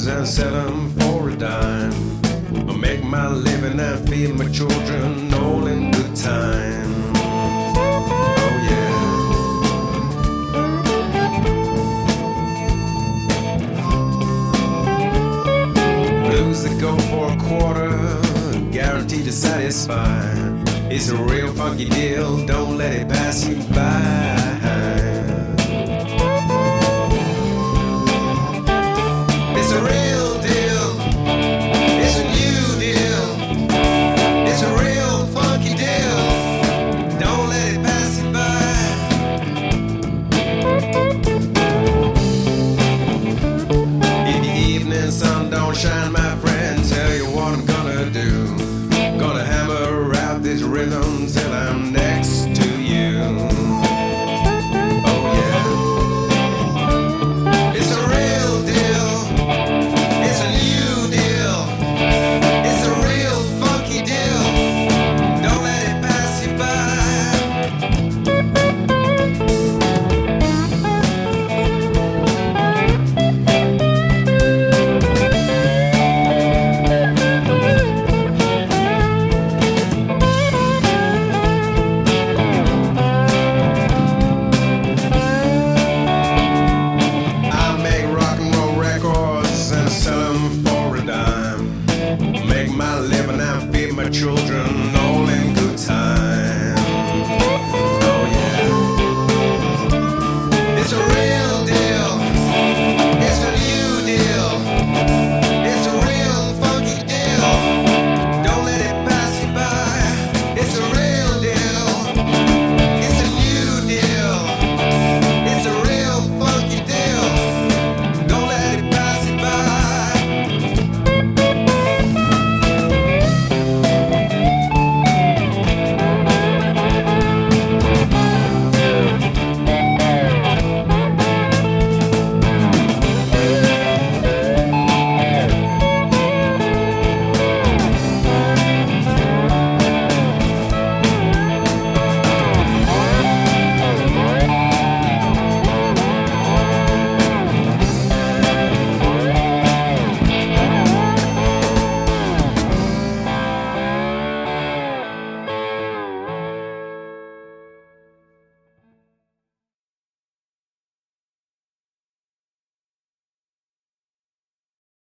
blues and sell them for a dime. I make my living and feed my children all in good time. Oh yeah. Blues that go for a quarter, guaranteed to satisfy. It's a real funky deal, don't let it pass you by.